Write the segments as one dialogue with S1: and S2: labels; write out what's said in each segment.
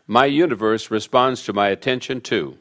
S1: My universe responds to my attention too.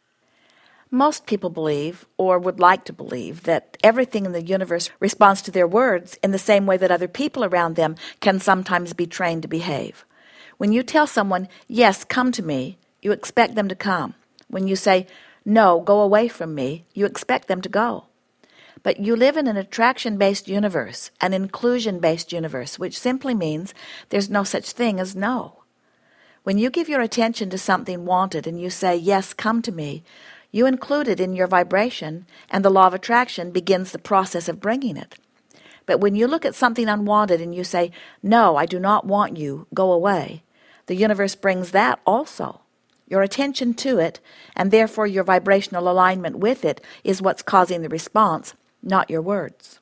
S2: Most people believe, or would like to believe, that everything in the universe responds to their words in the same way that other people around them can sometimes be trained to behave. When you tell someone, yes, come to me, you expect them to come. When you say, no, go away from me, you expect them to go. But you live in an attraction-based universe, an inclusion-based universe, which simply means there's no such thing as no. When you give your attention to something wanted and you say, yes, come to me, you include it in your vibration, and the law of attraction begins the process of bringing it. But when you look at something unwanted and you say, no, I do not want you, go away, the universe brings that also. Your attention to it, and therefore your vibrational alignment with it, is what's causing the response, not your words.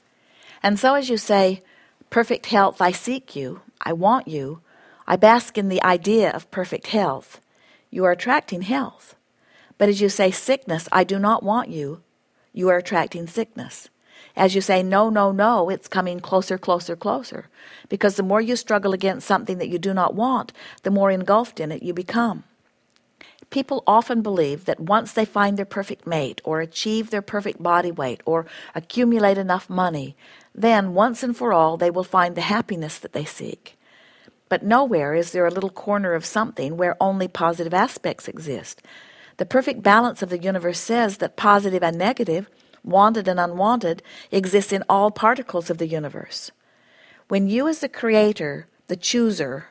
S2: And so as you say, perfect health, I seek you, I want you, I bask in the idea of perfect health, you are attracting health. But as you say, sickness, I do not want you, you are attracting sickness. As you say, no, no, no, it's coming closer, closer, closer. Because the more you struggle against something that you do not want, the more engulfed in it you become. People often believe that once they find their perfect mate, or achieve their perfect body weight, or accumulate enough money, then once and for all they will find the happiness that they seek. But nowhere is there a little corner of something where only positive aspects exist. The perfect balance of the universe says that positive and negative, wanted and unwanted, exists in all particles of the universe. When you as the creator, the chooser,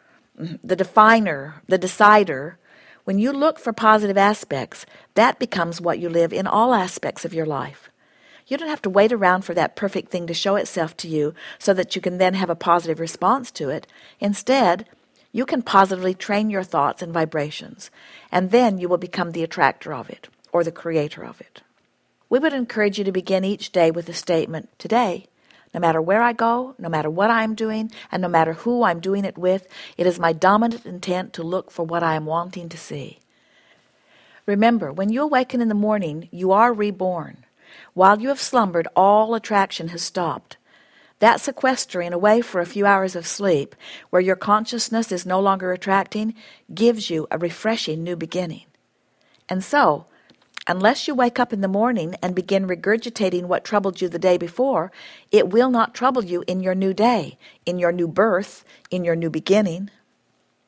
S2: the definer, the decider, when you look for positive aspects, that becomes what you live in all aspects of your life. You don't have to wait around for that perfect thing to show itself to you so that you can then have a positive response to it. Instead, you can positively train your thoughts and vibrations, and then you will become the attractor of it, or the creator of it. We would encourage you to begin each day with the statement, today, no matter where I go, no matter what I am doing, and no matter who I'm doing it with, it is my dominant intent to look for what I am wanting to see. Remember, when you awaken in the morning, you are reborn. While you have slumbered, all attraction has stopped. That sequestering away for a few hours of sleep, where your consciousness is no longer attracting, gives you a refreshing new beginning. And so, unless you wake up in the morning and begin regurgitating what troubled you the day before, it will not trouble you in your new day, in your new birth, in your new beginning.